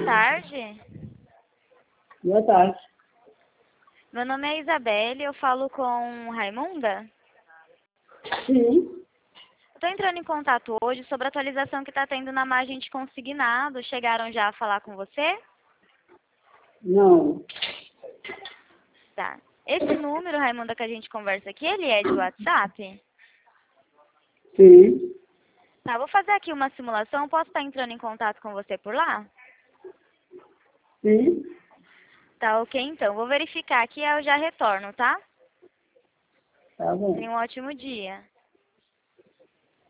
tarde. Boa tarde. Meu nome é Isabelle, eu falo com Raimunda. Sim. Estou entrando em contato hoje sobre a atualização que está tendo na margem de consignado. Chegaram já a falar com você? Não. Tá. Esse número, Raimunda, que a gente conversa aqui, ele é de WhatsApp? Sim. Tá, vou fazer aqui uma simulação. Posso estar entrando em contato com você por lá? Sim. Tá, ok, então. Vou verificar aqui e eu já retorno, tá? Tá bom. Tenha um ótimo dia.